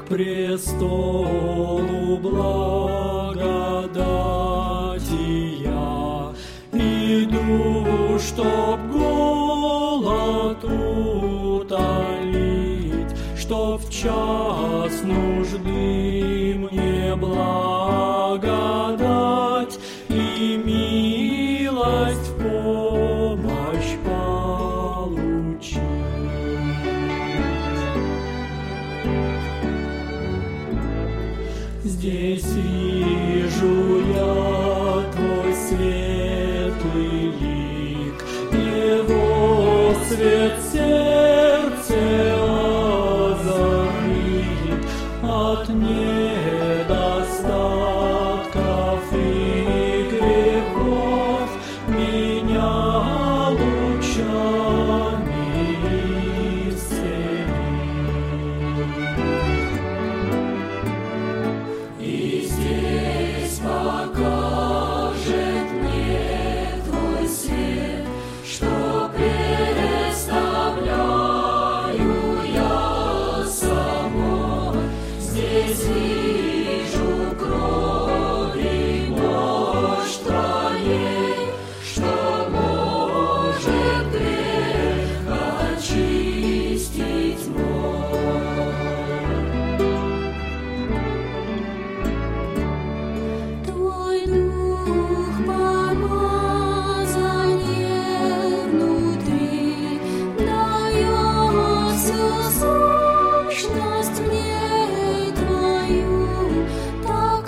престолу благодати я иду, чтоб голод утолить, чтоб в час нужды мне благодать и милость в помощь получить. Здесь вижу я Твой светлый лик, Его свет сердце озарит от недостатков и грехов меня лучами исцелит. И здесь покажет мне Твой свет, что представляю я собой. Здесь вижу кровь и мощь Твоей, что может грех очистить мой. Твой дух помазание внутри дает всю сущность мне Твою, так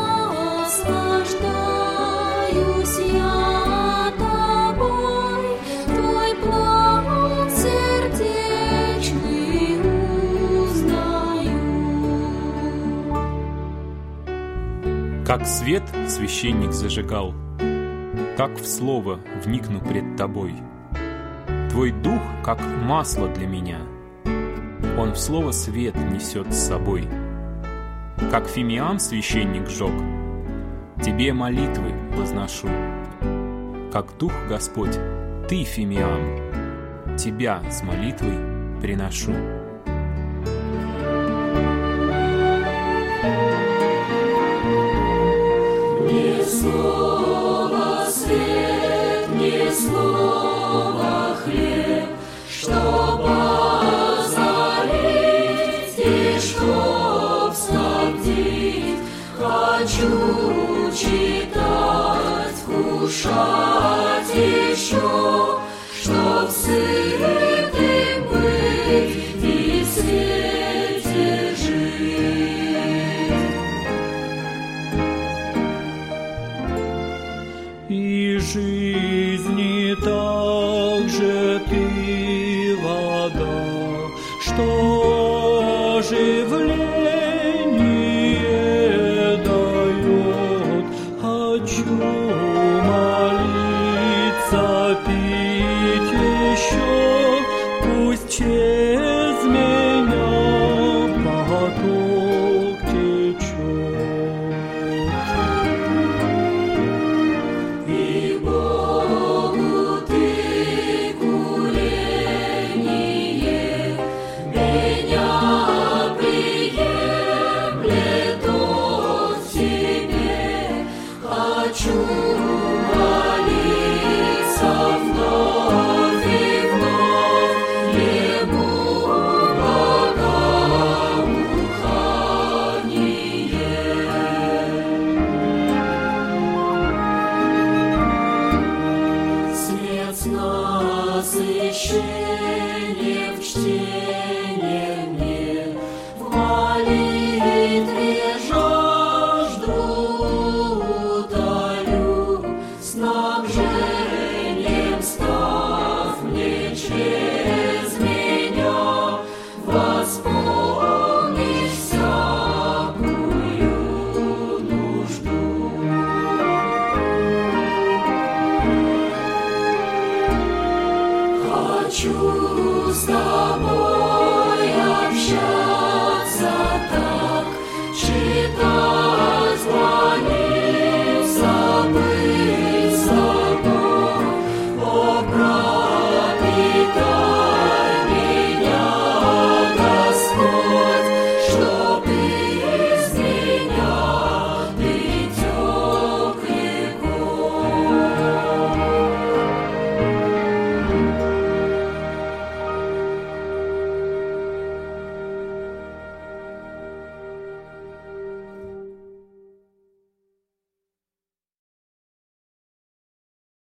наслаждаюсь я Тобой, Твой план сердечный узнаю. Как свет священник зажигал, как в слово вникну пред Тобой. Твой дух, как масло для меня, он в слово свет несет с собой. Как фимиам священник жег, Тебе молитвы возношу. Как дух Господь, Ты, фимиам, Тебя с молитвой приношу. Не слово свет, не слово хлеб, чтоб озарить и чтоб снабдить. Хочу читать, вкушать еще, чтоб сытым быть и в свете жить. И жизни также Ты вода, что оживляет